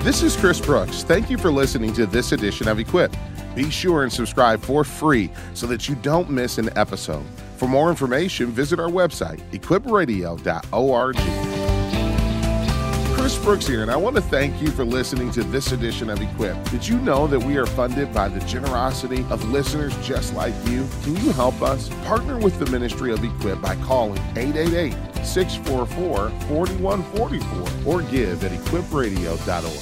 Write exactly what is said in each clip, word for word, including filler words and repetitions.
This is Chris Brooks. Thank you for listening to this edition of Equip. Be sure and subscribe for free so that you don't miss an episode. For more information, visit our website, equip radio dot org. Chris Brooks here, and I want to thank you for listening to this edition of Equip. Did you know that we are funded by the generosity of listeners just like you? Can you help us? Partner with the ministry of Equip by calling eight eight eight, six four four, four one four four or give at equip radio dot org.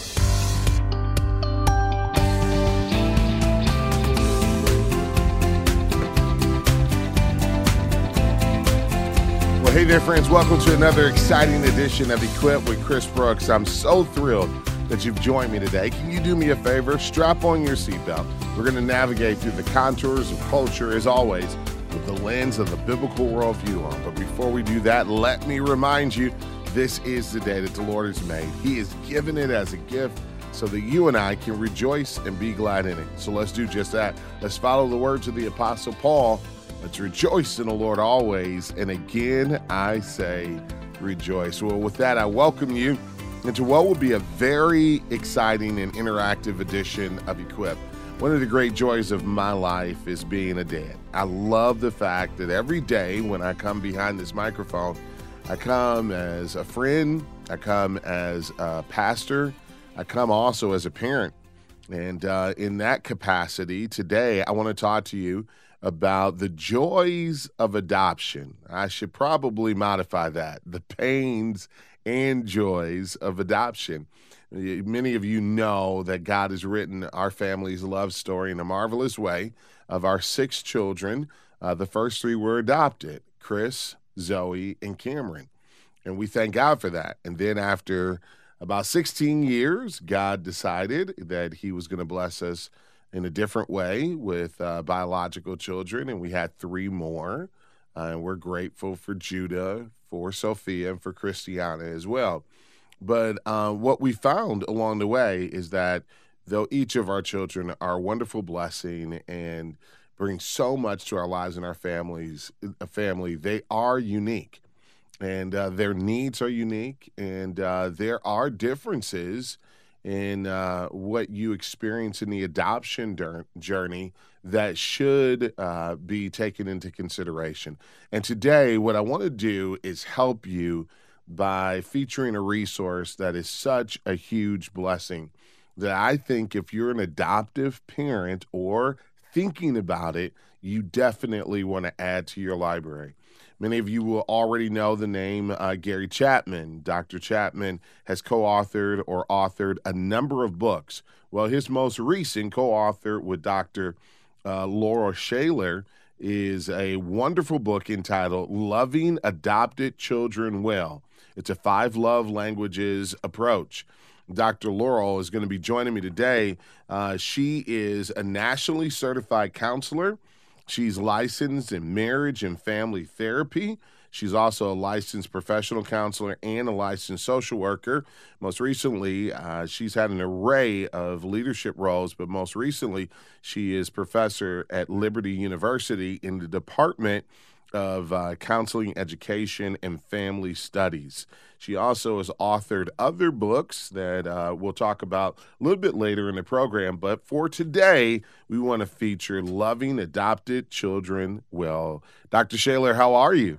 Hey there, friends. Welcome to another exciting edition of Equip with Chris Brooks. I'm so thrilled that you've joined me today. Can you do me a favor? Strap on your seatbelt. We're going to navigate through the contours of culture, as always, with the lens of the biblical worldview on. But before we do that, let me remind you, this is the day that the Lord has made. He has given it as a gift so that you and I can rejoice and be glad in it. So let's do just that. Let's follow the words of the Apostle Paul. Let's rejoice in the Lord always. And again, I say rejoice. Well, with that, I welcome you into what will be a very exciting and interactive edition of Equip. One of the great joys of my life is being a dad. I love the fact that every day when I come behind this microphone, I come as a friend, I come as a pastor, I come also as a parent. And uh, in that capacity, today I want to talk to you about the joys of adoption. I should probably modify that. The pains and joys of adoption. Many of you know that God has written our family's love story in a marvelous way. Of our six children, uh, the first three were adopted: Chris, Zoe, and Cameron. And we thank God for that. And then after about sixteen years, God decided that he was going to bless us in a different way with uh, biological children, and we had three more. Uh, and we're grateful for Judah, for Sophia, and for Christiana as well. But uh, what we found along the way is that though each of our children are a wonderful blessing and bring so much to our lives and our families, a family, they are unique. And uh, their needs are unique, and uh, there are differences in uh, what you experience in the adoption dur- journey that should uh, be taken into consideration. And today, what I want to do is help you by featuring a resource that is such a huge blessing that I think if you're an adoptive parent or thinking about it, you definitely want to add to your library. Many of you will already know the name uh, Gary Chapman. Doctor Chapman has co-authored or authored a number of books. Well, his most recent co-author with Doctor Uh, Laura Shaler is a wonderful book entitled Loving Adopted Children Well. It's a five love languages approach. Doctor Laurel is going to be joining me today. Uh, she is a nationally certified counselor. She's licensed in marriage and family therapy. She's also a licensed professional counselor and a licensed social worker. Most recently, uh, she's had an array of leadership roles, but most recently, she is professor at Liberty University in the Department of uh, Counseling, Education, and Family Studies. She also has authored other books that uh, we'll talk about a little bit later in the program. But for today, we want to feature Loving Adopted Children Well. Doctor Shaler, how are you?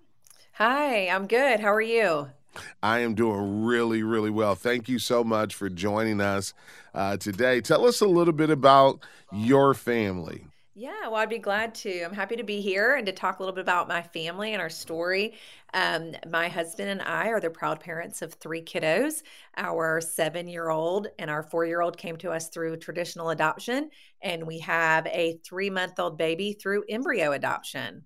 Hi, I'm good. How are you? I am doing really, really well. Thank you so much for joining us uh, today. Tell us a little bit about your family. Yeah, well, I'd be glad to. I'm happy to be here and to talk a little bit about my family and our story. Um, my husband and I are the proud parents of three kiddos. Our seven-year-old and our four-year-old came to us through traditional adoption, and we have a three-month-old baby through embryo adoption.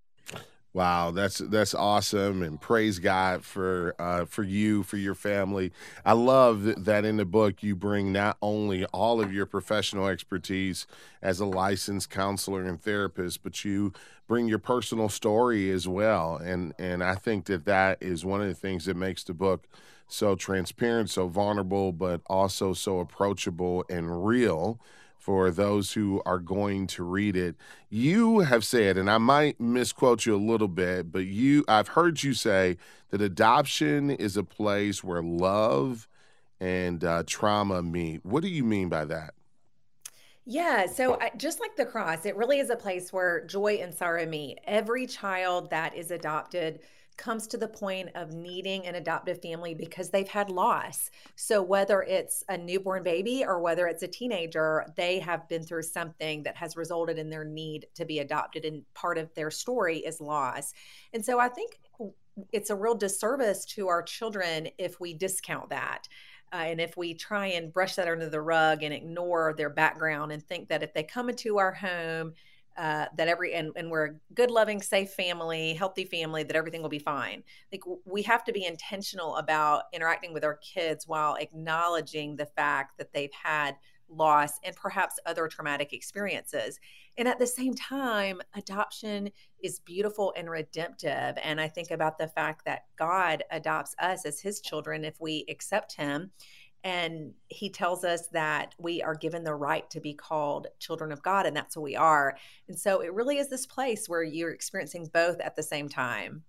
Wow, that's that's awesome, and praise God for uh, for you, for your family. I love th- that in the book you bring not only all of your professional expertise as a licensed counselor and therapist, but you bring your personal story as well. And and I think that that is one of the things that makes the book so transparent, so vulnerable, but also so approachable and real for those who are going to read it. You have said, and I might misquote you a little bit, but you I've heard you say that adoption is a place where love and uh, trauma meet. What do you mean by that? Yeah, so I, just like the cross, it really is a place where joy and sorrow meet. Every child that is adopted comes to the point of needing an adoptive family because they've had loss. So whether it's a newborn baby or whether it's a teenager, they have been through something that has resulted in their need to be adopted. And part of their story is loss. And so I think it's a real disservice to our children if we discount that. Uh, and if we try and brush that under the rug and ignore their background and think that if they come into our home, uh, that every and, and we're a good, loving, safe family, healthy family, that everything will be fine. Like we have to be intentional about interacting with our kids while acknowledging the fact that they've had loss and perhaps other traumatic experiences. And at the same time, adoption is beautiful and redemptive. And I think about the fact that God adopts us as his children if we accept him. And he tells us that we are given the right to be called children of God, and that's who we are. And so it really is this place where you're experiencing both at the same time.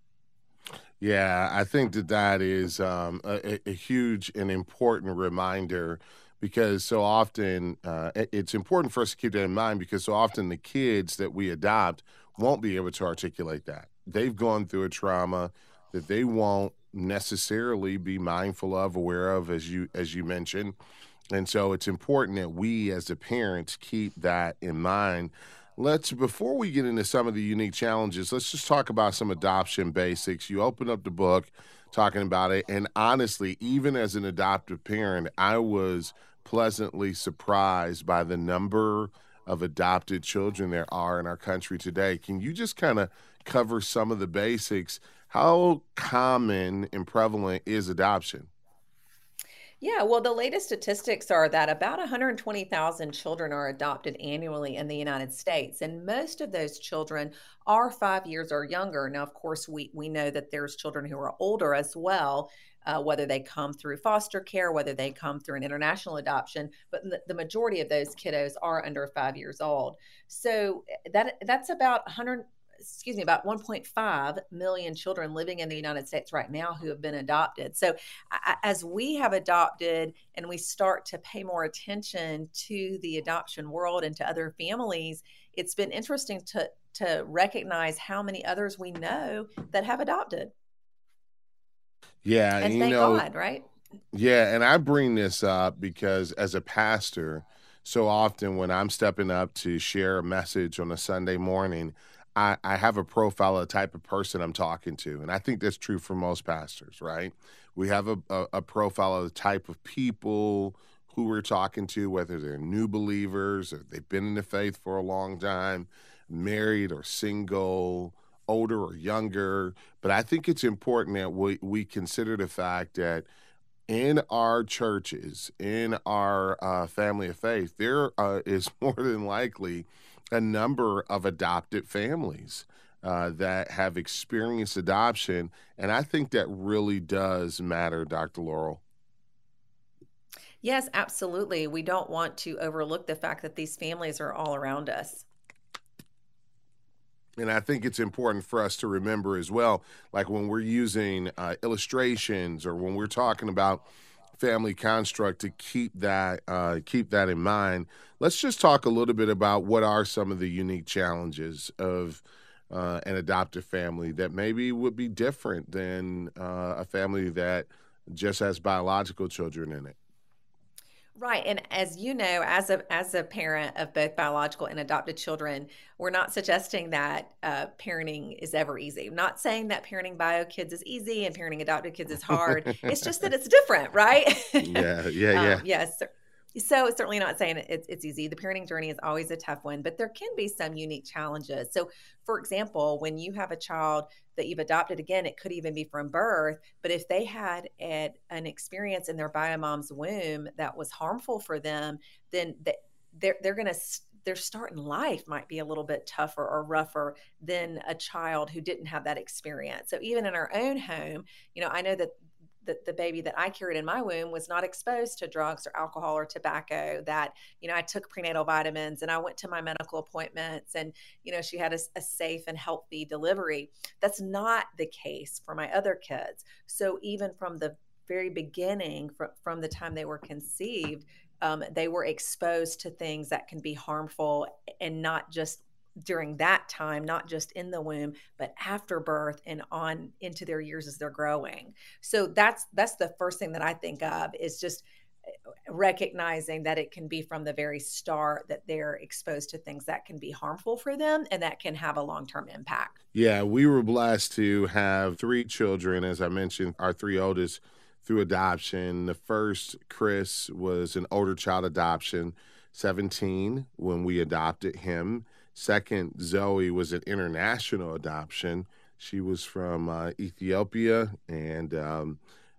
Yeah, I think that that is um, a, a a huge and important reminder because so often uh, it- it's important for us to keep that in mind because so often the kids that we adopt won't be able to articulate that. They've gone through a trauma that they won't necessarily be mindful of, aware of, as you as you mentioned. And so it's important that we as the parents keep that in mind. Let's before we get into some of the unique challenges, let's just talk about some adoption basics. You open up the book talking about it, and honestly, even as an adoptive parent, I was pleasantly surprised by the number of adopted children there are in our country today. Can you just kind of cover some of the basics? How common and prevalent is adoption? Yeah, well, the latest statistics are that about one hundred twenty thousand children are adopted annually in the United States, and most of those children are five years or younger. Now, of course, we we know that there's children who are older as well, uh, whether they come through foster care, whether they come through an international adoption, but the, the majority of those kiddos are under five years old. So eh, that that's about one hundred excuse me, about one point five million children living in the United States right now who have been adopted. So, I- as we have adopted and we start to pay more attention to the adoption world and to other families, it's been interesting to to recognize how many others we know that have adopted. Yeah, And and you thank know, God, right? yeah, and I bring this up because as a pastor, so often when I'm stepping up to share a message on a Sunday morning, I, I have a profile of the type of person I'm talking to. And I think that's true for most pastors, right? We have a, a, a profile of the type of people who we're talking to, whether they're new believers or they've been in the faith for a long time, married or single, older or younger. But I think it's important that we, we consider the fact that in our churches, in our uh, family of faith, there uh, is more than likely a number of adopted families uh, that have experienced adoption. And I think that really does matter, doctor Laurel. Yes, absolutely. We don't want to overlook the fact that these families are all around us. And I think it's important for us to remember as well, like when we're using uh, illustrations or when we're talking about family construct, to keep that uh, keep that in mind. Let's just talk a little bit about what are some of the unique challenges of uh, an adoptive family that maybe would be different than uh, a family that just has biological children in it. Right. And as you know, as a as a parent of both biological and adopted children, we're not suggesting that uh, parenting is ever easy. I'm not saying that parenting bio kids is easy and parenting adopted kids is hard. It's just that it's different, right? Yeah, yeah, yeah. um, yes. So certainly not saying it's it's easy. The parenting journey is always a tough one, but there can be some unique challenges. So, for example, when you have a child that you've adopted, again, it could even be from birth, but if they had an, an experience in their bio mom's womb that was harmful for them, then they, they're they're going to their start in life might be a little bit tougher or rougher than a child who didn't have that experience. So even in our own home, you know, I know that the, the baby that I carried in my womb was not exposed to drugs or alcohol or tobacco, that, you know, I took prenatal vitamins and I went to my medical appointments and, you know, she had a, a safe and healthy delivery. That's not the case for my other kids. So even from the very beginning, fr- from the time they were conceived, um, they were exposed to things that can be harmful, and not just during that time, not just in the womb, but after birth and on into their years as they're growing. So that's that's the first thing that I think of, is just recognizing that it can be from the very start that they're exposed to things that can be harmful for them and that can have a long-term impact. Yeah, we were blessed to have three children. As I mentioned, our three oldest through adoption. The first, Chris, was an older child adoption, seventeen when we adopted him. Second, Zoe, was an international adoption. She was from uh, Ethiopia, and um,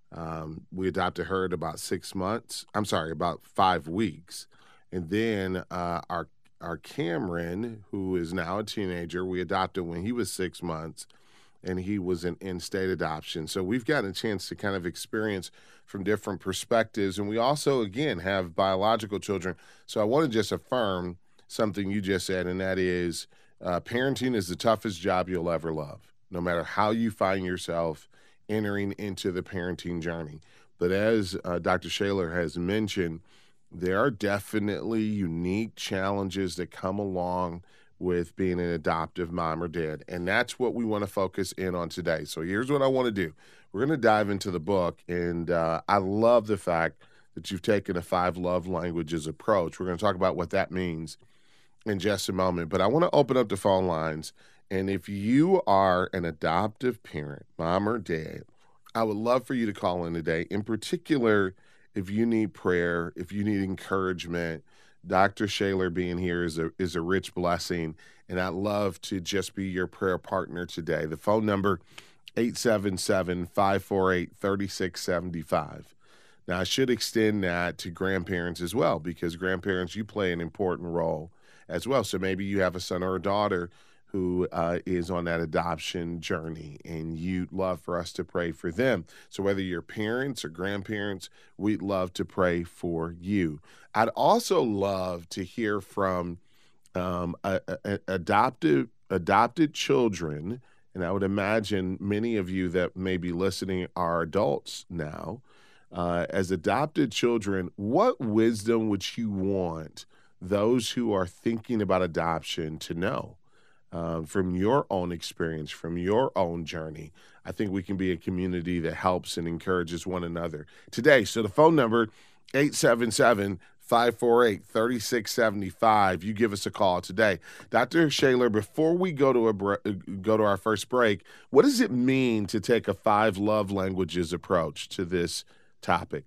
um, we adopted her at about six months. I'm sorry, about five weeks. And then uh, our our Cameron, who is now a teenager, we adopted when he was six months, and he was an in-state adoption. So we've gotten a chance to kind of experience from different perspectives. And we also, again, have biological children. So I want to just affirm something you just said, and that is uh, parenting is the toughest job you'll ever love, no matter how you find yourself entering into the parenting journey. But as uh, Doctor Shaler has mentioned, there are definitely unique challenges that come along with being an adoptive mom or dad, and that's what we want to focus in on today. So here's what I want to do. We're going to dive into the book, and uh, I love the fact that you've taken a five love languages approach. We're going to talk about what that means in just a moment, but I want to open up the phone lines, and if you are an adoptive parent, mom or dad, I would love for you to call in today. In particular, if you need prayer, if you need encouragement, Doctor Shaler being here is a is a rich blessing, and I'd love to just be your prayer partner today. The phone number, eight seven seven, five four eight, three six seven five. Now, I should extend that to grandparents as well, because grandparents, you play an important role as well. So maybe you have a son or a daughter who uh, is on that adoption journey, and you'd love for us to pray for them. So whether you're parents or grandparents, we'd love to pray for you. I'd also love to hear from um, a, a, adopted adopted children, and I would imagine many of you that may be listening are adults now. Uh, as adopted children, what wisdom would you want those who are thinking about adoption to know? Uh, from your own experience, from your own journey. I think we can be a community that helps and encourages one another today. So the phone number, eight seven seven, five four eight, three six seven five. You give us a call today. Doctor Shaler, before we go to a bre- go to our first break, what does it mean to take a five love languages approach to this topic?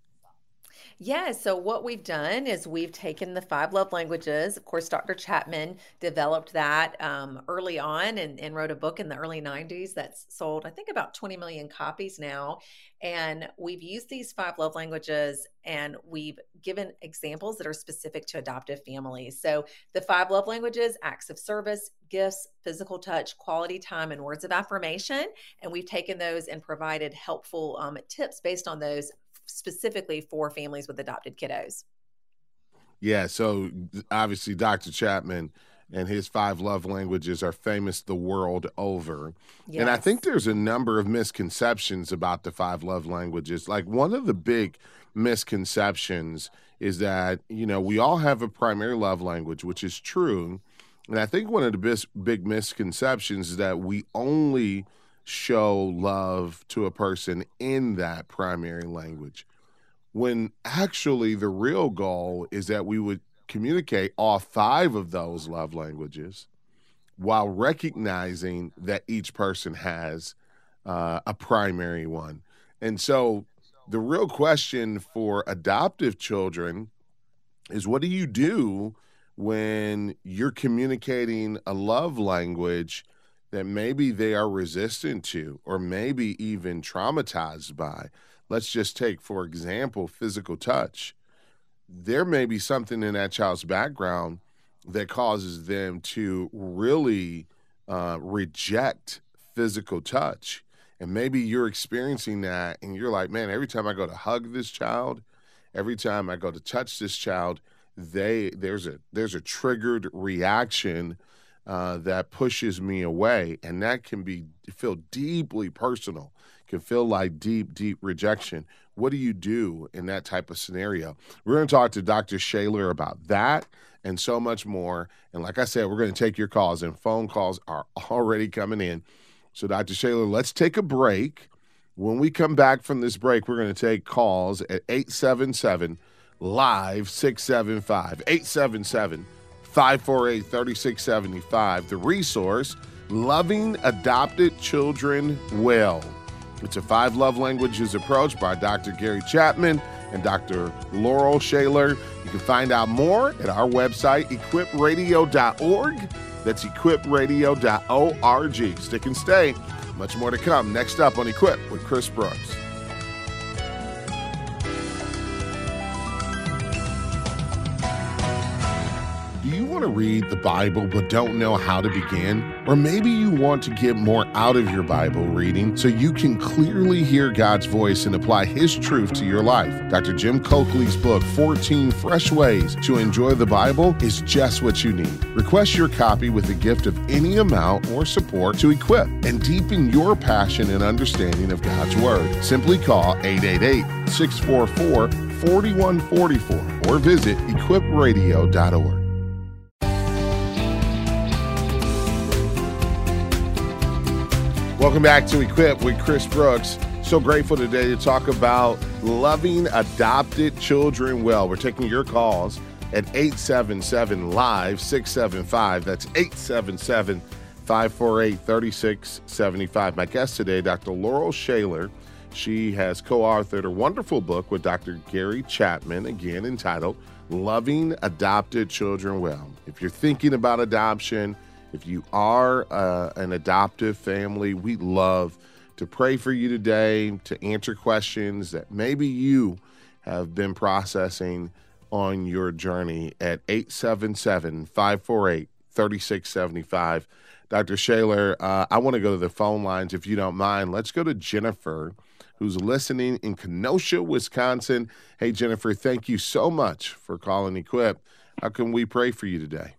Yeah, so what we've done is we've taken the five love languages. Of course, Doctor Chapman developed that um, early on, and, and wrote a book in the early nineties that's sold, I think, about twenty million copies now. And we've used these five love languages, and we've given examples that are specific to adoptive families. So the five love languages: acts of service, gifts, physical touch, quality time, and words of affirmation. And we've taken those and provided helpful um, tips based on those, specifically for families with adopted kiddos. Yeah, so obviously Doctor Chapman and his five love languages are famous the world over. And I think Yes. there's a number of misconceptions about the five love languages. Like, one of the big misconceptions is that, you know, we all have a primary love language, which is true. And I think one of the bis- big misconceptions is that we only show love to a person in that primary language, when actually the real goal is that we would communicate all five of those love languages while recognizing that each person has uh, a primary one. And so the real question for adoptive children is, what do you do when you're communicating a love language that maybe they are resistant to, or maybe even traumatized by? Let's just take, for example, physical touch. There may be something in that child's background that causes them to really uh, reject physical touch. And maybe you're experiencing that, and you're like, man, every time I go to hug this child, every time I go to touch this child, they there's a there's a triggered reaction uh, that pushes me away, and that can be feel deeply personal, can feel like deep, deep rejection. What do you do in that type of scenario? We're going to talk to Doctor Shaler about that and so much more. And like I said, we're going to take your calls, and phone calls are already coming in. So Doctor Shaler, let's take a break. When we come back from this break, we're going to take calls at eight seven seven, live six seven five, eight seven seven, five four eight, three six seven five. The resource, Loving Adopted Children Well. It's a five love languages approach by Doctor Gary Chapman and Doctor Laurel Shaler. You can find out more at our website, equip radio dot org. That's equip radio dot org. Stick and stay. Much more to come. Next up on Equip with Chris Brooks. Do you want to read the Bible but don't know how to begin? Or maybe you want to get more out of your Bible reading so you can clearly hear God's voice and apply His truth to your life. Doctor Jim Coakley's book, fourteen Fresh Ways to Enjoy the Bible, is just what you need. Request your copy with a gift of any amount or support to equip and deepen your passion and understanding of God's Word. Simply call eight eight eight, six four four, four one four four or visit equip radio dot org. Welcome back to Equip with Chris Brooks. So grateful today to talk about loving adopted children well. We're taking your calls at eight seven seven, live six seven five. That's eight seven seven, five four eight, three six seven five. My guest today, Doctor Laurel Shaler. She has co-authored a wonderful book with Doctor Gary Chapman, again entitled Loving Adopted Children Well. If you're thinking about adoption, if you are uh, an adoptive family, we love to pray for you today, to answer questions that maybe you have been processing on your journey at eight seven seven, five four eight, three six seven five. Doctor Shaler, uh, I want to go to the phone lines if you don't mind. Let's go to Jennifer, who's listening in Kenosha, Wisconsin. Hey, Jennifer, thank you so much for calling Equip. How can we pray for you today?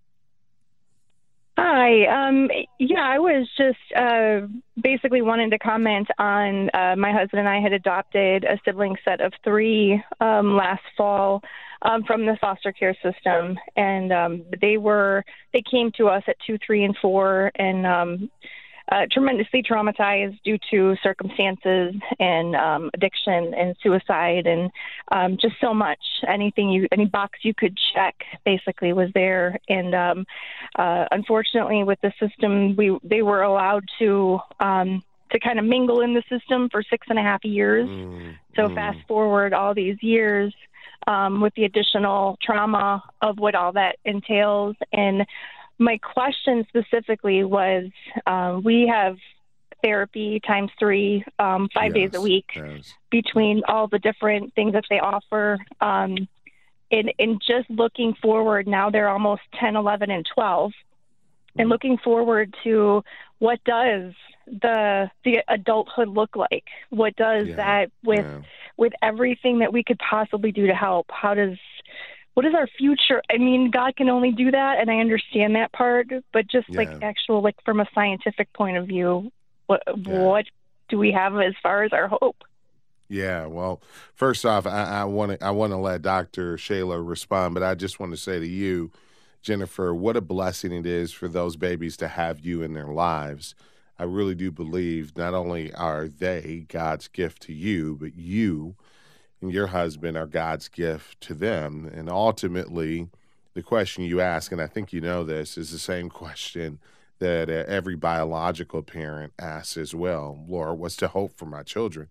Hi. Um, yeah, I was just uh, basically wanting to comment on uh, my husband and I had adopted a sibling set of three um, last fall um, from the foster care system, and um, they were they came to us at two, three, and four, and um, uh, tremendously traumatized due to circumstances and um, addiction and suicide and um, just so much. Anything you, any box you could check, basically was there. And um, uh, unfortunately, with the system, we they were allowed to um, to kind of mingle in the system for six and a half years. Mm, so mm. fast forward all these years um, with the additional trauma of what all that entails. And my question specifically was, um, we have therapy times three, um, five yes, days a week yes. between all the different things that they offer. Um, and, and just looking forward, now they're almost ten, eleven, and twelve. And looking forward to what does the the adulthood look like? What does yeah, that with yeah. with everything that we could possibly do to help? How does What is our future? I mean, God can only do that, and I understand that part, but just yeah. like actual, like from a scientific point of view, what yeah. what do we have as far as our hope? Yeah, well, first off, I want to I want to let Doctor Shaler respond, but I just want to say to you, Jennifer, what a blessing it is for those babies to have you in their lives. I really do believe not only are they God's gift to you, but you and your husband are God's gift to them. And ultimately, the question you ask, and I think you know this, is the same question that uh, every biological parent asks as well. Lord, what's the hope for my children?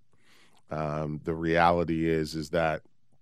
Um, the reality is, is that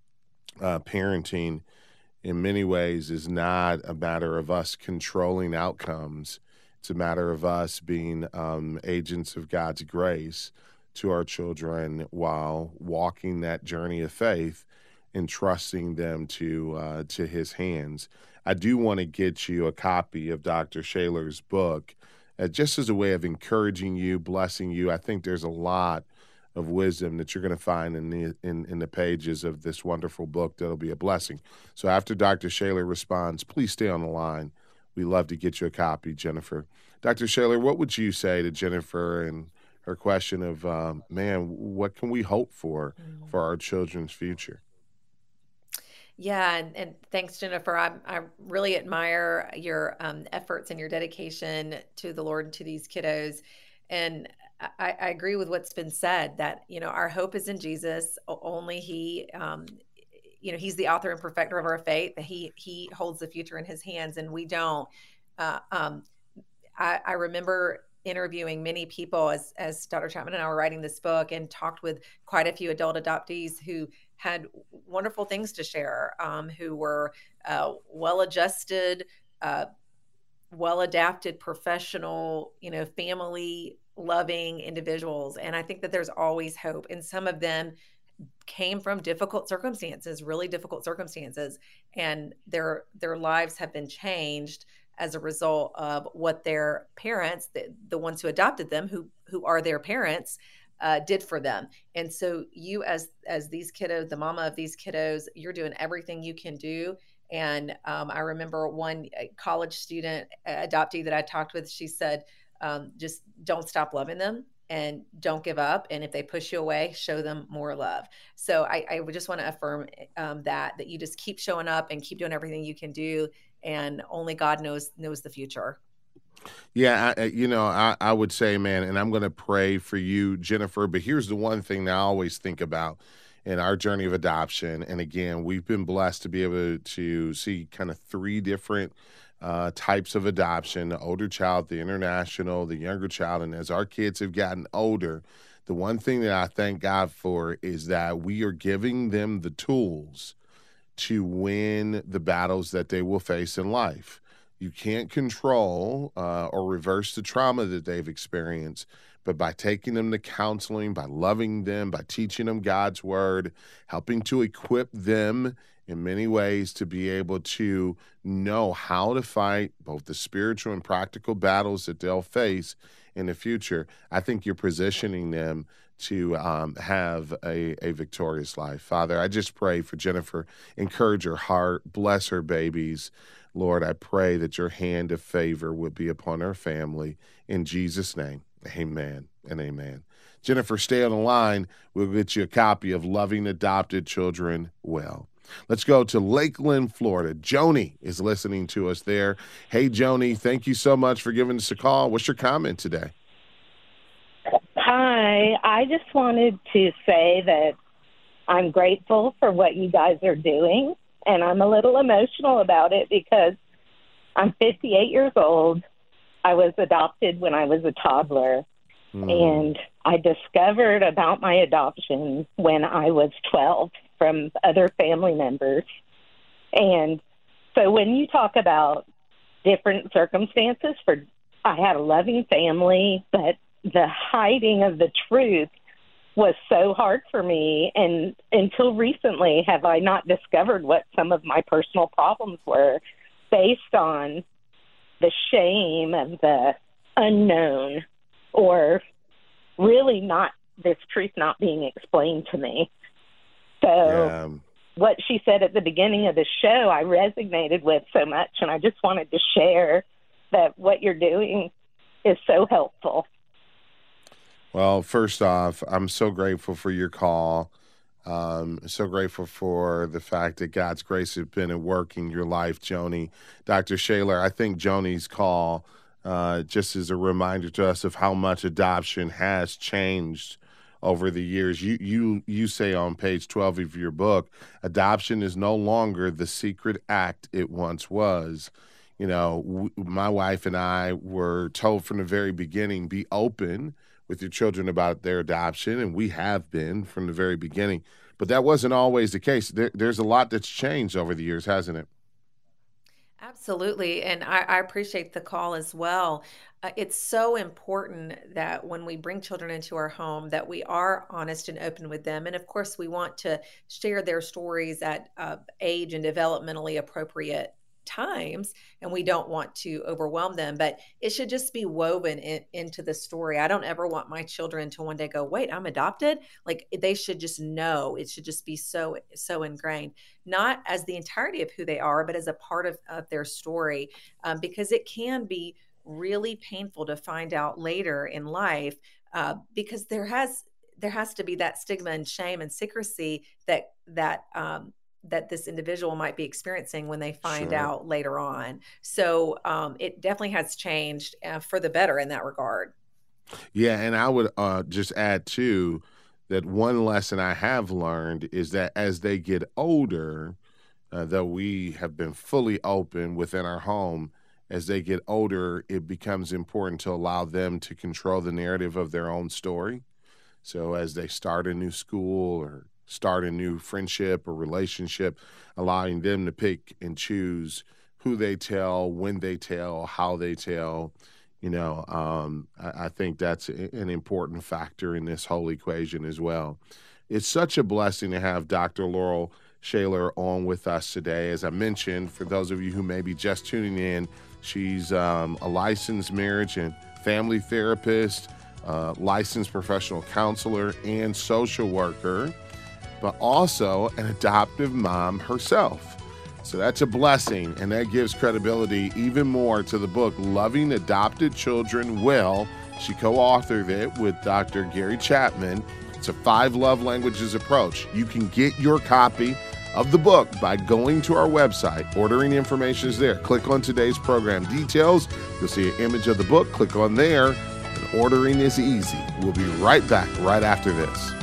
uh, parenting in many ways is not a matter of us controlling outcomes. It's a matter of us being um, agents of God's grace to our children while walking that journey of faith and trusting them to uh, to His hands. I do want to get you a copy of Doctor Shaler's book, uh, just as a way of encouraging you, blessing you. I think there's a lot of wisdom that you're going to find in the in, in the pages of this wonderful book that'll be a blessing. So after Doctor Shaler responds, please stay on the line. We'd love to get you a copy, Jennifer. Doctor Shaler, what would you say to Jennifer and her question of, um, man, what can we hope for Mm. for our children's future? Yeah, and, and thanks, Jennifer. I, I really admire your um, efforts and your dedication to the Lord and to these kiddos. And I, I agree with what's been said that, you know, our hope is in Jesus. O- Only He, um, you know, He's the author and perfecter of our faith. That He He holds the future in His hands, and we don't. Uh, um, I, I remember interviewing many people as as Doctor Chapman and I were writing this book, and talked with quite a few adult adoptees who had wonderful things to share, um, who were uh, well adjusted, uh, well adapted, professional, you know, family loving individuals. And I think that there's always hope. And some of them came from difficult circumstances, really difficult circumstances, and their their lives have been changed as a result of what their parents, the, the ones who adopted them, who who are their parents, uh, did for them. And so you, as as these kiddos, the mama of these kiddos, you're doing everything you can do. And um, I remember one uh, college student uh, adoptee that I talked with. She said, um, "Just don't stop loving them." And don't give up. And if they push you away, show them more love. So I, I would just want to affirm um, that, that you just keep showing up and keep doing everything you can do. And only God knows, knows the future. Yeah, I, I- you know, I, I would say, man, and I'm going to pray for you, Jennifer. But here's the one thing that I always think about in our journey of adoption. And again, we've been blessed to be able to see kind of three different uh, types of adoption: the older child, the international, the younger child. And as our kids have gotten older, the one thing that I thank God for is that we are giving them the tools to win the battles that they will face in life. You can't control uh, or reverse the trauma that they've experienced, but by taking them to counseling, by loving them, by teaching them God's word, helping to equip them in many ways to be able to know how to fight both the spiritual and practical battles that they'll face in the future, I think you're positioning them to um, have a, a victorious life. Father, I just pray for Jennifer. Encourage her heart. Bless her babies. Lord, I pray that your hand of favor would be upon her family. In Jesus' name, amen and amen. Jennifer, stay on the line. We'll get you a copy of Loving Adopted Children Well. Let's go to Lakeland, Florida. Joni is listening to us there. Hey, Joni, thank you so much for giving us a call. What's your comment today? Hi, I just wanted to say that I'm grateful for what you guys are doing, and I'm a little emotional about it because I'm fifty-eight years old. I was adopted when I was a toddler, Mm. and I discovered about my adoption when I was twelve from other family members. And so when you talk about different circumstances, for I had a loving family, but the hiding of the truth was so hard for me. And until recently have I not discovered what some of my personal problems were based on the shame of the unknown, or really not this truth not being explained to me. So Yeah. what she said at the beginning of the show, I resonated with so much. And I just wanted to share that what you're doing is so helpful. Well, first off, I'm so grateful for your call. Um, so grateful for the fact that God's grace has been at work in your life, Joni. Doctor Shaler, I think Joni's call uh, just is a reminder to us of how much adoption has changed over the years. You you you say on page twelve of your book, adoption is no longer the secret act it once was. You know, w- my wife and I were told from the very beginning, be open with your children about their adoption, and we have been from the very beginning. But that wasn't always the case. There, there's a lot that's changed over the years, hasn't it? Absolutely. And I, I appreciate the call as well. Uh, it's so important that when we bring children into our home, that we are honest and open with them. And of course, we want to share their stories at uh, age and developmentally appropriate times, and we don't want to overwhelm them, but it should just be woven in, into the story. I don't ever want my children to one day go, wait, I'm adopted. Like, they should just know. It should just be so so ingrained, not as the entirety of who they are, but as a part of, of their story, um, because it can be really painful to find out later in life uh, because there has there has to be that stigma and shame and secrecy that that um, that this individual might be experiencing when they find Sure. out later on. So um, it definitely has changed uh, for the better in that regard. Yeah, and I would uh, just add too that one lesson I have learned is that as they get older, uh, though we have been fully open within our home, as they get older, it becomes important to allow them to control the narrative of their own story. So as they start a new school or start a new friendship or relationship, allowing them to pick and choose who they tell, when they tell, how they tell, you know, um, I, I think that's a- an important factor in this whole equation as well. It's such a blessing to have Doctor Laurel Shaler on with us today. As I mentioned, for those of you who may be just tuning in, she's um, a licensed marriage and family therapist, uh, licensed professional counselor, and social worker, but also an adoptive mom herself. So that's a blessing, and that gives credibility even more to the book, Loving Adopted Children Well. She co-authored it with Doctor Gary Chapman. It's a five love languages approach. You can get your copy of the book by going to our website. Ordering information is there. Click on today's program details. You'll see an image of the book. Click on there, and ordering is easy. We'll be right back right after this.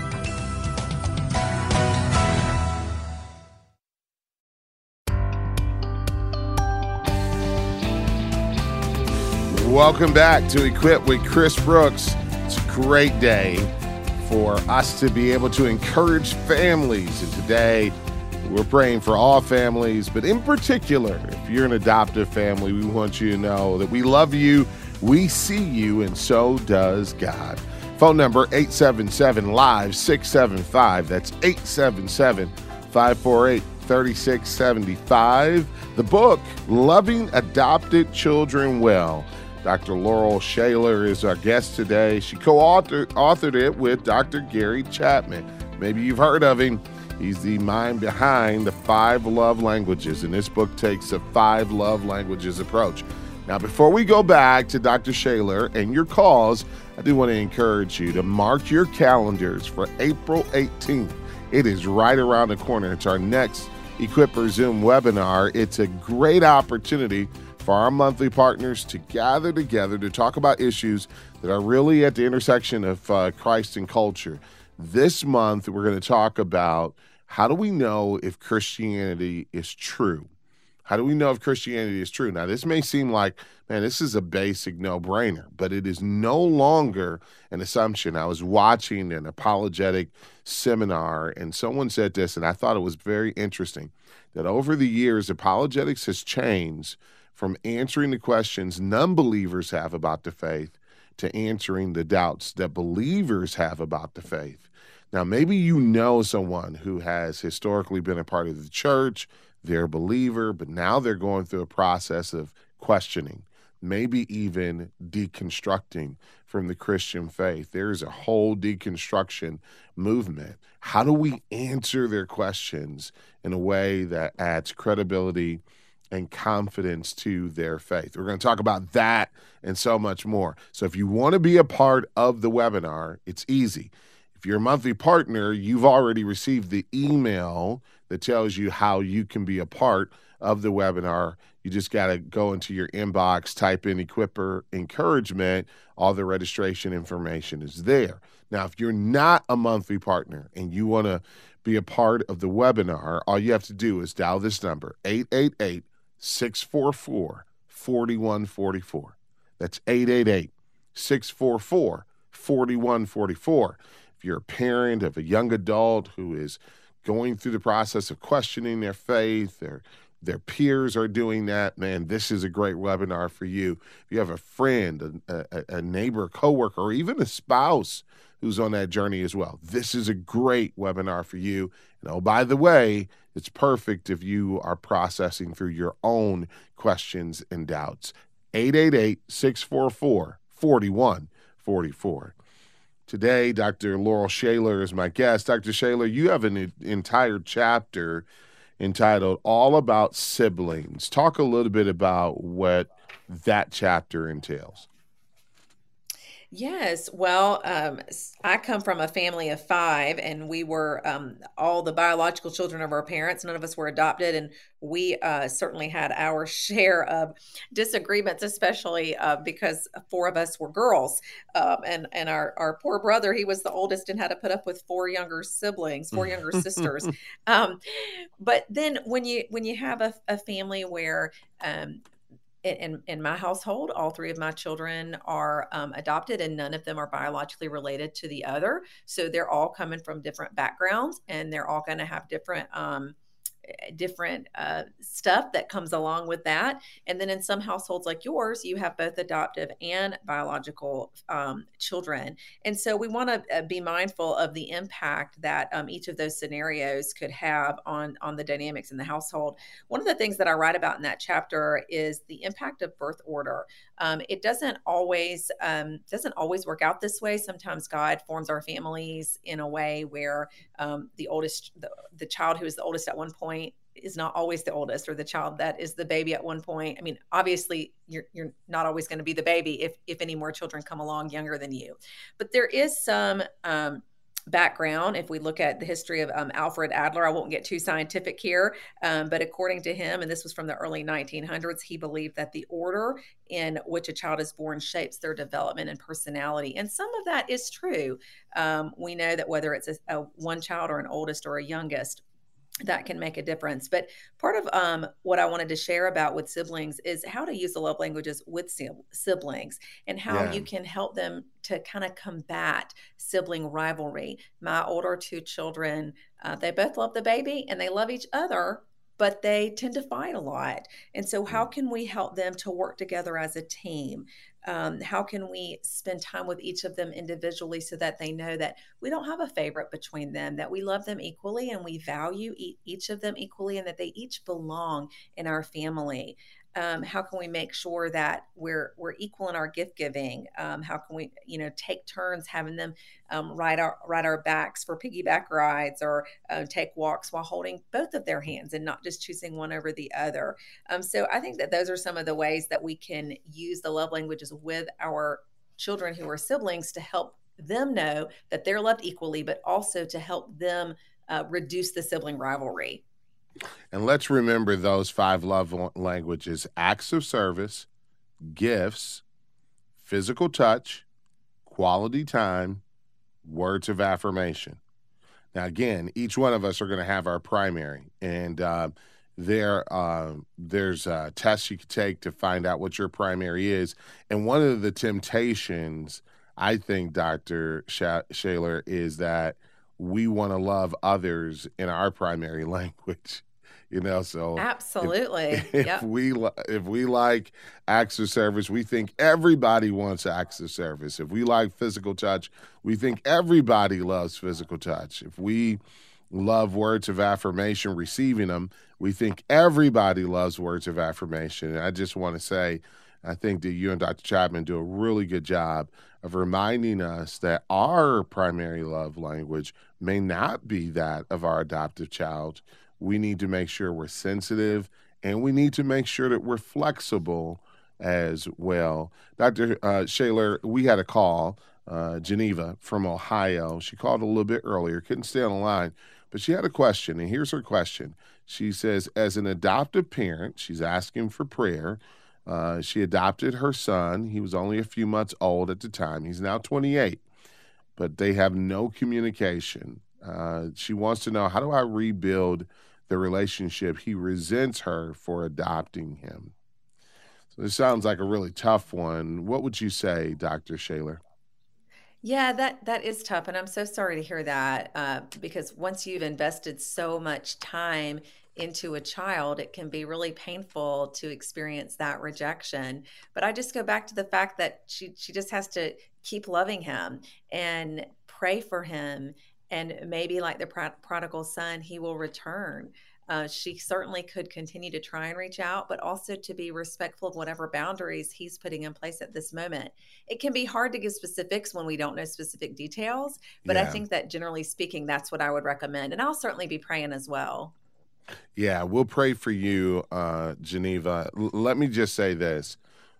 Welcome back to Equip with Chris Brooks. It's a great day for us to be able to encourage families. And today, we're praying for all families, but in particular, if you're an adoptive family, we want you to know that we love you, we see you, and so does God. Phone number eight seven seven, live six seven five. That's eight seven seven, five four eight, three six seven five. The book, Loving Adopted Children Well. Doctor Laurel Shaler is our guest today. She co-authored authored it with Doctor Gary Chapman. Maybe you've heard of him. He's the mind behind the five love languages, and this book takes a five love languages approach. Now, before we go back to Doctor Shaler and your calls, I do want to encourage you to mark your calendars for April eighteenth. It is right around the corner. It's our next Equipper Zoom webinar. It's a great opportunity for our monthly partners to gather together to talk about issues that are really at the intersection of uh, Christ and culture. This month, we're going to talk about how do we know if Christianity is true? How do we know if Christianity is true? Now, this may seem like, man, this is a basic no-brainer, but it is no longer an assumption. I was watching an apologetic seminar, and someone said this, and I thought it was very interesting, that over the years, apologetics has changed from answering the questions non-believers have about the faith to answering the doubts that believers have about the faith. Now, maybe you know someone who has historically been a part of the church, they're a believer, but now they're going through a process of questioning, maybe even deconstructing from the Christian faith. There's a whole deconstruction movement. How do we answer their questions in a way that adds credibility and confidence to their faith? We're going to talk about that and so much more. So if you want to be a part of the webinar, it's easy. If you're a monthly partner, you've already received the email that tells you how you can be a part of the webinar. You just got to go into your inbox, type in Equipper Encouragement. All the registration information is there. Now, if you're not a monthly partner and you want to be a part of the webinar, all you have to do is dial this number, eight eight eight, six four four, four one four four. That's eight eight eight, six four four, four one four four. If you're a parent of a young adult who is going through the process of questioning their faith, their their peers are doing that, man, this is a great webinar for you. If you have a friend, a, a, a neighbor, coworker, or even a spouse who's on that journey as well, this is a great webinar for you. And oh, by the way, it's perfect if you are processing through your own questions and doubts. eight eight eight, six four four, four one four four. Today, Doctor Laurel Shaler is my guest. Doctor Shaler, you have an entire chapter entitled All About Siblings. Talk a little bit about what that chapter entails. Yes. Well, um, s- I come from a family of five, and we were um, all the biological children of our parents. None of us were adopted, and we uh, certainly had our share of disagreements, especially uh, because four of us were girls, um, and and our our poor brother, he was the oldest and had to put up with four younger siblings, four younger sisters. Um, but then when you when you have a, a family where um, in in my household, all three of my children are um, adopted, and none of them are biologically related to the other. So they're all coming from different backgrounds, and they're all going to have different um, different uh, stuff that comes along with that. And then in some households like yours, you have both adoptive and biological um, children. And so we want to uh, be mindful of the impact that um, each of those scenarios could have on, on the dynamics in the household. One of the things that I write about in that chapter is the impact of birth order. Um, it doesn't always um, doesn't always work out this way. Sometimes God forms our families in a way where um, the oldest, the, the child who is the oldest at one point is not always the oldest, or the child that is the baby at one point. I mean, obviously, you're you're not always going to be the baby if if any more children come along younger than you. But there is some um, background. If we look at the history of um, Alfred Adler, I won't get too scientific here, um, but according to him, and this was from the early nineteen hundreds, he believed that the order in which a child is born shapes their development and personality. And some of that is true. Um, we know that whether it's a, a one child or an oldest or a youngest, that can make a difference. But part of um, what I wanted to share about with siblings is how to use the love languages with siblings, and how Yeah. you can help them to kind of combat sibling rivalry. My older two children, uh, they both love the baby and they love each other, but they tend to fight a lot. And so, how can we help them to work together as a team? Um, how can we spend time with each of them individually so that they know that we don't have a favorite between them, that we love them equally and we value e- each of them equally, and that they each belong in our family? Um, how can we make sure that we're we're equal in our gift giving? Um, how can we, you know, take turns having them um, ride our ride our backs for piggyback rides, or uh, take walks while holding both of their hands and not just choosing one over the other? Um, so I think that those are some of the ways that we can use the love languages with our children who are siblings to help them know that they're loved equally, but also to help them uh, reduce the sibling rivalry. And let's remember those five love languages: acts of service, gifts, physical touch, quality time, words of affirmation. Now, again, each one of us are going to have our primary, and uh, there uh, there's uh, tests you can take to find out what your primary is. And one of the temptations, I think, Doctor Sha- Shaler, is that we want to love others in our primary language. You know, so Absolutely. if, if Yep. we li- if we like acts of service, we think everybody wants acts of service. If we like physical touch, we think everybody loves physical touch. If we love words of affirmation, receiving them, we think everybody loves words of affirmation. And I just want to say, I think that you and Doctor Chapman do a really good job of reminding us that our primary love language may not be that of our adoptive child. We need to make sure we're sensitive, and we need to make sure that we're flexible as well. Doctor Uh, Shaler, we had a call, uh, Geneva from Ohio. She called a little bit earlier, couldn't stay on the line, but she had a question, and here's her question. She says, as an adoptive parent, she's asking for prayer. Uh, she adopted her son. He was only a few months old at the time. He's now twenty-eight, but they have no communication. Uh, she wants to know, how do I rebuild the relationship? He resents her for adopting him. So this sounds like a really tough one. What would you say, Doctor Shaler? Yeah, that that is tough, and I'm so sorry to hear that. Uh, because once you've invested so much time into a child, it can be really painful to experience that rejection. But I just go back to the fact that she she just has to keep loving him and pray for him, and maybe like the prod- prodigal son, he will return. Uh, she certainly could continue to try and reach out, but also to be respectful of whatever boundaries he's putting in place at this moment. It can be hard to give specifics when we don't know specific details, but I Yeah. think that generally speaking, that's what I would recommend. And I'll certainly be praying as well. Yeah, we'll pray for you, uh, Geneva. L- let me just say this.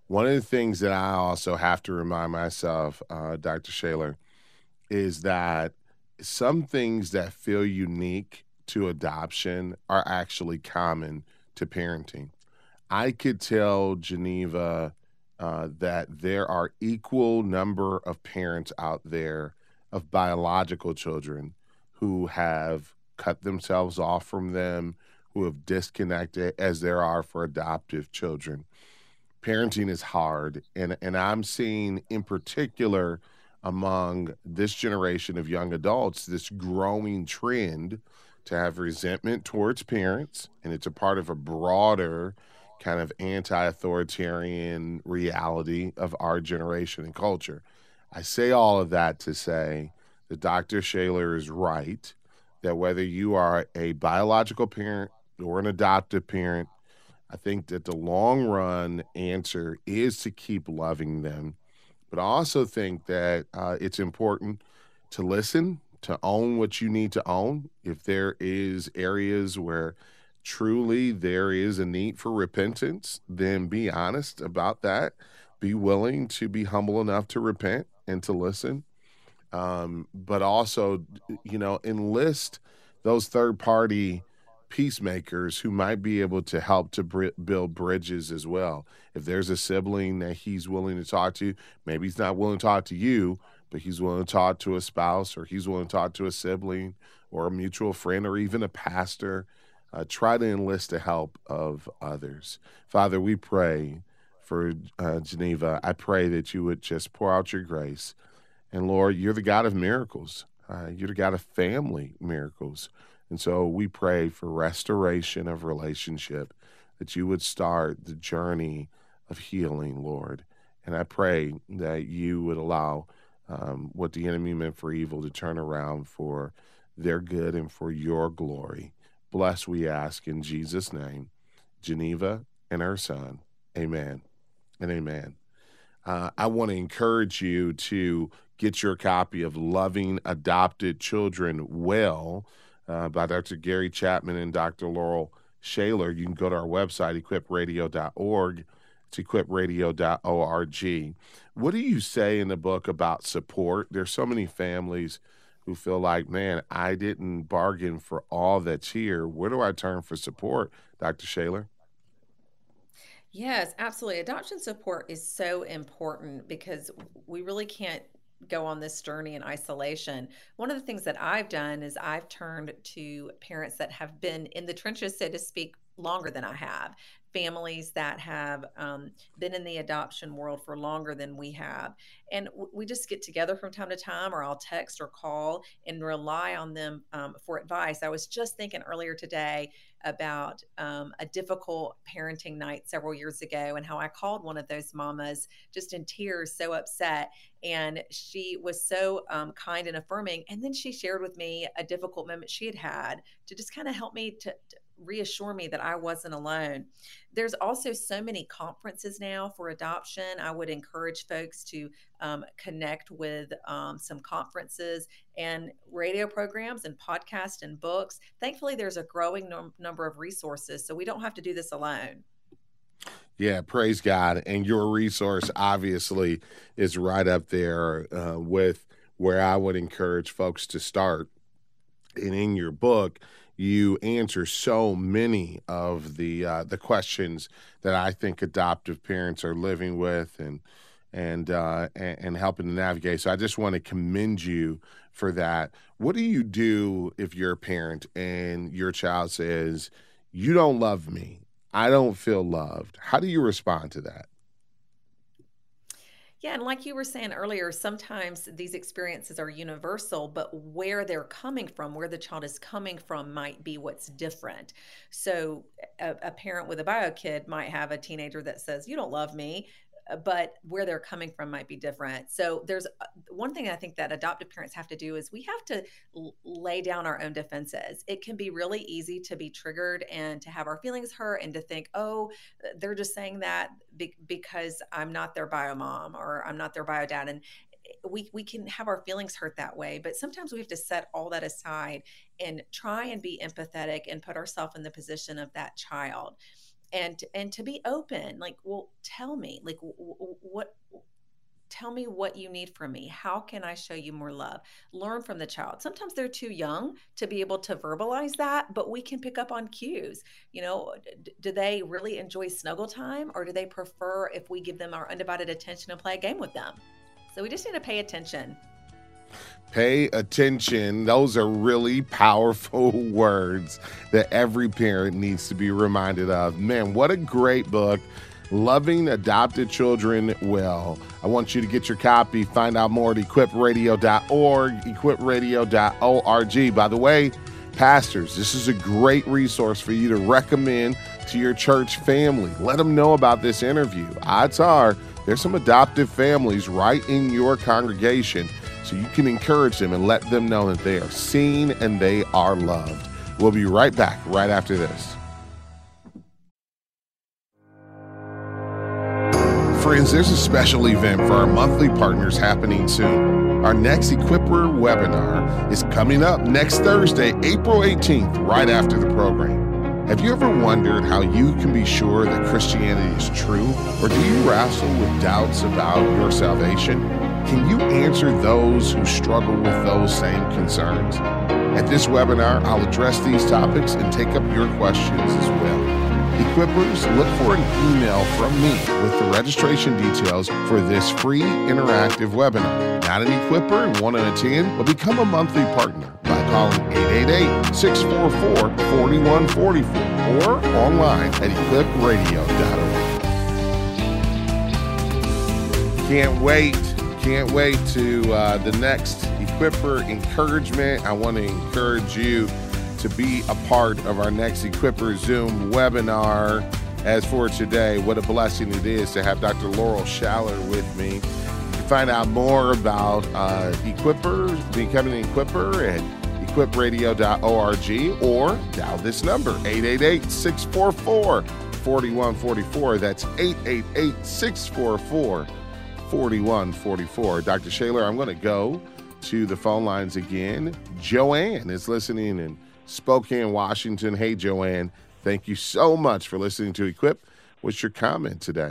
One of the things that I also have to remind myself, uh, Doctor Shaler, is that some things that feel unique to adoption are actually common to parenting. I could tell Geneva uh, that there are equal number of parents out there of biological children who have cut themselves off from them, who have disconnected, as there are for adoptive children. Parenting is hard, and and I'm seeing in particular among this generation of young adults this growing trend to have resentment towards parents, and it's a part of a broader kind of anti-authoritarian reality of our generation and culture. I say all of that to say that Doctor Shaler is right, that whether you are a biological parent or an adoptive parent, I think that the long run answer is to keep loving them. But I also think that uh, it's important to listen, to own what you need to own. If there is areas where truly there is a need for repentance, then be honest about that. Be willing to be humble enough to repent and to listen. Um, but also, you know, enlist those third party peacemakers who might be able to help to bri- build bridges as well. If there's a sibling that he's willing to talk to, maybe he's not willing to talk to you, but he's willing to talk to a spouse, or he's willing to talk to a sibling or a mutual friend or even a pastor. Uh, try to enlist the help of others. Father, we pray for uh, Geneva. I pray that you would just pour out your grace. And Lord, you're the God of miracles. Uh, you're the God of family miracles. And so we pray for restoration of relationship, that you would start the journey of healing, Lord. And I pray that you would allow um, what the enemy meant for evil to turn around for their good and for your glory. Bless, we ask, in Jesus' name, Geneva and her son. Amen and amen. Uh, I want to encourage you to get your copy of Loving Adopted Children Well uh, by Doctor Gary Chapman and Doctor Laurel Shaler. You can go to our website, equip radio dot org. It's equip radio dot org. What do you say in the book about support? There's so many families who feel like, man, I didn't bargain for all that's here. Where do I turn for support, Doctor Shaler? Yes, absolutely. Adoption support is so important because we really can't go on this journey in isolation. One of the things that I've done is I've turned to parents that have been in the trenches, so to speak, longer than I have. Families that have um, been in the adoption world for longer than we have. And w- we just get together from time to time, or I'll text or call and rely on them um, for advice. I was just thinking earlier today about um, a difficult parenting night several years ago, and how I called one of those mamas just in tears, so upset. And she was so um, kind and affirming. And then she shared with me a difficult moment she had had to just kind of help me to, to reassure me that I wasn't alone. There's also so many conferences now for adoption. I would encourage folks to um, connect with um, some conferences and radio programs and podcasts and books. Thankfully, there's a growing num- number of resources, so we don't have to do this alone. Yeah, praise God. And your resource obviously is right up there uh, with where I would encourage folks to start. And in your book, you answer so many of the uh, the questions that I think adoptive parents are living with and and, uh, and and helping to navigate. So I just want to commend you for that. What do you do if you're a parent and your child says, "You don't love me. I don't feel loved"? How do you respond to that? Yeah, and like you were saying earlier, sometimes these experiences are universal, but where they're coming from, where the child is coming from, might be what's different. So, a, a parent with a bio kid might have a teenager that says, "You don't love me," uh, but where they're coming from might be different. So, there's uh, one thing I think that adoptive parents have to do is we have to l- lay down our own defenses. It can be really easy to be triggered and to have our feelings hurt and to think, "Oh, they're just saying that be- because I'm not their bio mom or I'm not their bio dad." And we we can have our feelings hurt that way, but sometimes we have to set all that aside and try and be empathetic and put ourselves in the position of that child. and and to be open, like, well, tell me, like, w- w- what tell me what you need from me. How can I show you more love? Learn from the child. Sometimes they're too young to be able to verbalize that, but we can pick up on cues. You know, d- do they really enjoy snuggle time, or do they prefer if we give them our undivided attention and play a game with them? So we just need to pay attention. Pay attention. Those are really powerful words that every parent needs to be reminded of. Man, what a great book. Loving Adopted Children Well. I want you to get your copy. Find out more at equip radio dot org, equip radio dot org. By the way, pastors, this is a great resource for you to recommend to your church family. Let them know about this interview. Odds are there's some adoptive families right in your congregation, so you can encourage them and let them know that they are seen and they are loved. We'll be right back right after this. Friends, there's a special event for our monthly partners happening soon. Our next Equipper webinar is coming up next Thursday, April eighteenth, right after the program. Have you ever wondered how you can be sure that Christianity is true? Or do you wrestle with doubts about your salvation? Can you answer those who struggle with those same concerns? At this webinar, I'll address these topics and take up your questions as well. Equippers, look for an email from me with the registration details for this free interactive webinar. Not an Equipper and want to attend? Well, become a monthly partner by calling eight eight eight, six four four, four one four four or online at equip radio dot org. Can't wait. Can't wait to uh, the next Equipper encouragement. I want to encourage you to be a part of our next Equipper Zoom webinar. As for today, what a blessing it is to have Doctor Laurel Schaller with me. You can find out more about uh, Equipper, becoming an Equipper at equip radio dot org, or dial this number, eight eight eight, six four four, four one four four. That's eight eight eight, six four four, four one four four. Doctor Schaller, I'm going to go to the phone lines again. Joanne is listening in Spokane, Washington. Hey, Joanne, thank you so much for listening to Equip. What's your comment today?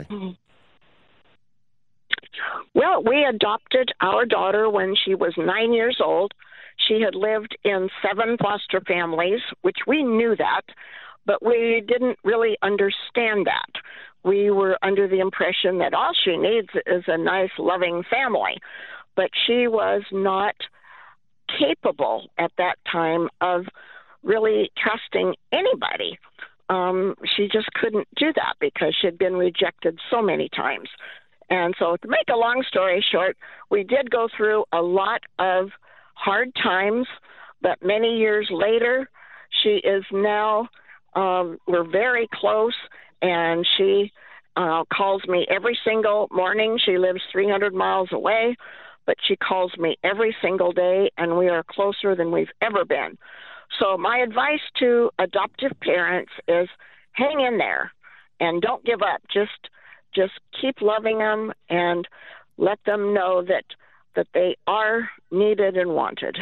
Well, we adopted our daughter when she was nine years old. She had lived in seven foster families, which we knew that, but we didn't really understand that. We were under the impression that all she needs is a nice, loving family. But she was not capable at that time of really trusting anybody. Um, she just couldn't do that because she'd been rejected so many times. And so to make a long story short, we did go through a lot of hard times, but many years later, she is now, um, we're very close, and she uh, calls me every single morning. She lives three hundred miles away, but she calls me every single day, and we are closer than we've ever been. So my advice to adoptive parents is hang in there and don't give up. Just just keep loving them and let them know that that they are needed and wanted.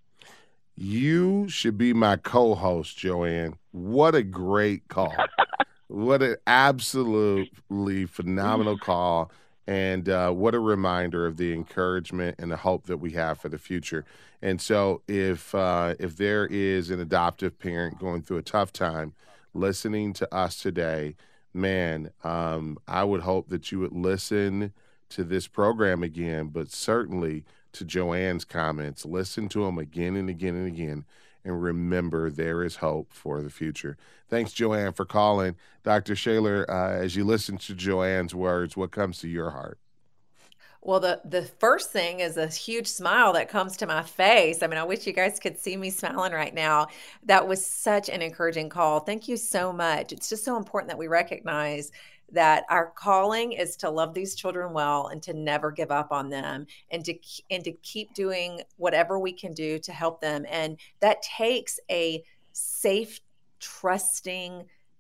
You should be my co-host, Joanne. What a great call. What an absolutely phenomenal call. And uh, what a reminder of the encouragement and the hope that we have for the future. And so if uh, if there is an adoptive parent going through a tough time listening to us today, man, um, I would hope that you would listen to this program again, but certainly to Joanne's comments. Listen to them again and again and again, and remember there is hope for the future. Thanks, Joanne, for calling. Doctor Schaller, uh, as you listen to Joanne's words, what comes to your heart? Well, the, the first thing is a huge smile that comes to my face. I mean, I wish you guys could see me smiling right now. That was such an encouraging call. Thank you so much. It's just so important that we recognize that our calling is to love these children well and to never give up on them, and to and to keep doing whatever we can do to help them. And that takes a safe, trusting,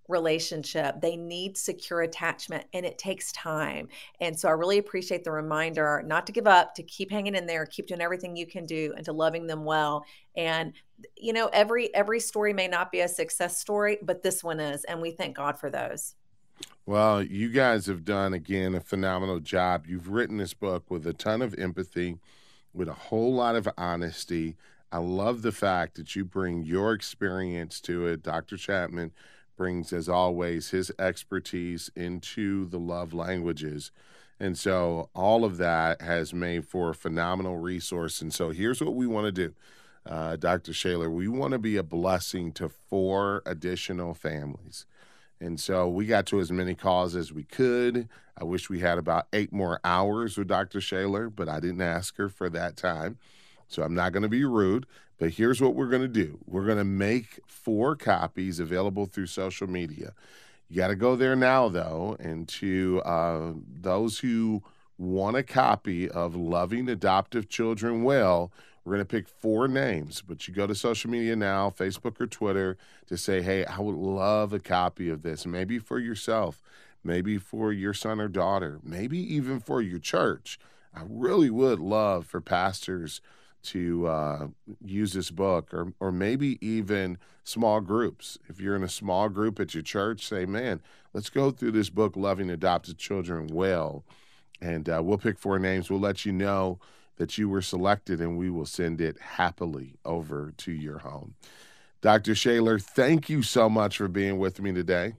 relationship. They need secure attachment, and it takes time. And so I really appreciate the reminder not to give up, to keep hanging in there, keep doing everything you can do, and to loving them well. And, you know, every every story may not be a success story, but this one is, and we thank God for those. Well, you guys have done, again, a phenomenal job. You've written this book with a ton of empathy, with a whole lot of honesty. I love the fact that you bring your experience to it. Doctor Chapman brings, as always, his expertise into the love languages. And so all of that has made for a phenomenal resource. And so here's what we want to do, uh, Doctor Shaler. We want to be a blessing to four additional families. And so we got to as many calls as we could. I wish we had about eight more hours with Doctor Shaler, but I didn't ask her for that time. So I'm not going to be rude, but here's what we're going to do. We're going to make four copies available through social media. You got to go there now, though, and to uh, those who want a copy of Loving Adoptive Children Well, we're going to pick four names, but you go to social media now, Facebook or Twitter, to say, hey, I would love a copy of this, maybe for yourself, maybe for your son or daughter, maybe even for your church. I really would love for pastors to uh, use this book, or or maybe even small groups. If you're in a small group at your church, say, man, let's go through this book, Loving Adopted Children Well, and uh, we'll pick four names. We'll let you know that you were selected, and we will send it happily over to your home. Doctor Shaler, thank you so much for being with me today.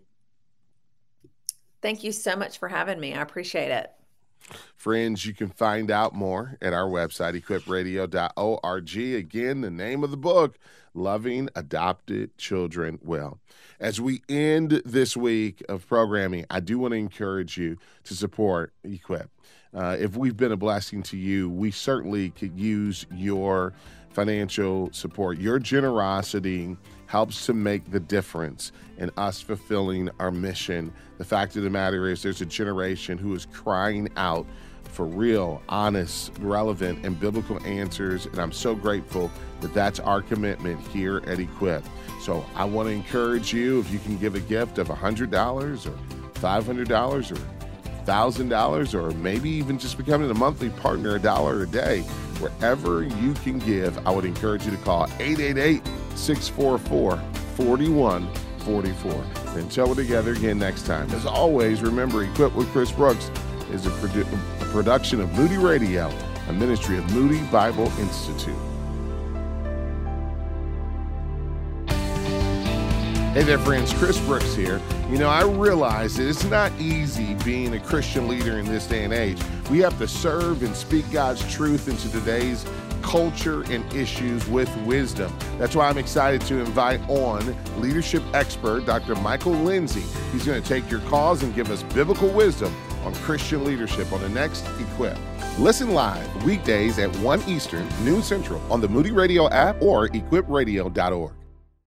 Thank you so much for having me. I appreciate it. Friends, you can find out more at our website, equip radio dot org. Again, the name of the book, Loving Adopted Children Well. As we end this week of programming, I do want to encourage you to support Equip. Uh, if we've been a blessing to you, we certainly could use your financial support. Your generosity helps to make the difference in us fulfilling our mission. The fact of the matter is there's a generation who is crying out for real, honest, relevant, and biblical answers, and I'm so grateful that that's our commitment here at Equip. So I want to encourage you, if you can give a gift of one hundred dollars or five hundred dollars or one thousand dollars, or maybe even just becoming a monthly partner, a dollar a day, wherever you can give, I would encourage you to call eight eight eight, six four four, four one four four. Until we're together again next time. As always, remember, Equip with Chris Brooks is a, produ- a production of Moody Radio, a ministry of Moody Bible Institute. Hey there, friends. Chris Brooks here. You know, I realize that it's not easy being a Christian leader in this day and age. We have to serve and speak God's truth into today's culture and issues with wisdom. That's why I'm excited to invite on leadership expert, Doctor Michael Lindsay. He's going to take your calls and give us biblical wisdom on Christian leadership on the next Equip. Listen live weekdays at one Eastern, noon Central on the Moody Radio app or equip radio dot org.